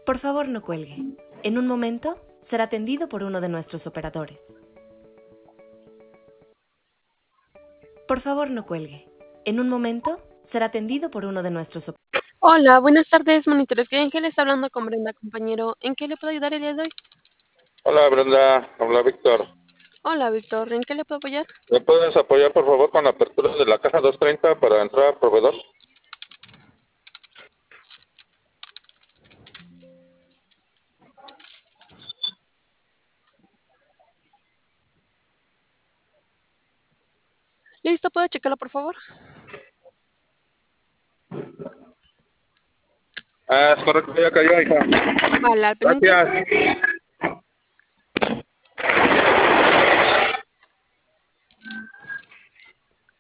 Por favor, no cuelgue. En un momento será atendido por uno de nuestros operadores. Por favor, no cuelgue. En un momento será atendido por uno de nuestros operadores. Hola, buenas tardes, monitores. Ángel está hablando con Brenda, compañero. ¿En qué le puedo ayudar el día de hoy? Hola Brenda, habla Víctor. Hola, Víctor. ¿En qué le puedo apoyar? ¿Me puedes apoyar por favor con la apertura de la caja 230 para entrar al proveedor? Listo, ¿puedo checarlo, por favor? Es correcto, ya cayó, hija. Vale, al pendiente. Gracias.